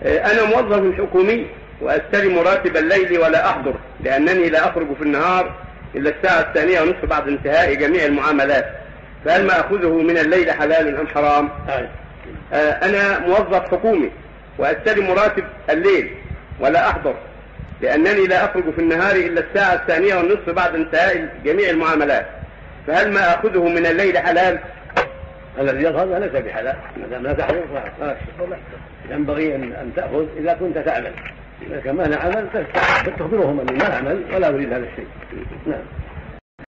أنا موظف حكومي وأستلم راتب الليل ولا أحضر، لأنني لا أخرج في النهار إلا الساعة 2:30 بعد انتهاء جميع المعاملات، فهل ما أخذه من الليل حلال أم حرام؟ أنا موظف حكومي وأستلم راتب الليل ولا أحضر، لأنني لا أخرج في النهار إلا الساعة 2:30 بعد انتهاء جميع المعاملات، فهل ما أخذه من الليل حلال؟ الذي يظهر ليس بحلال، ما دام لا تحضر ينبغي أن تأخذ إذا كنت تعمل، إذا كان ما نعمل تخبرهم أني ما أعمل ولا أريد هذا الشيء. نعم.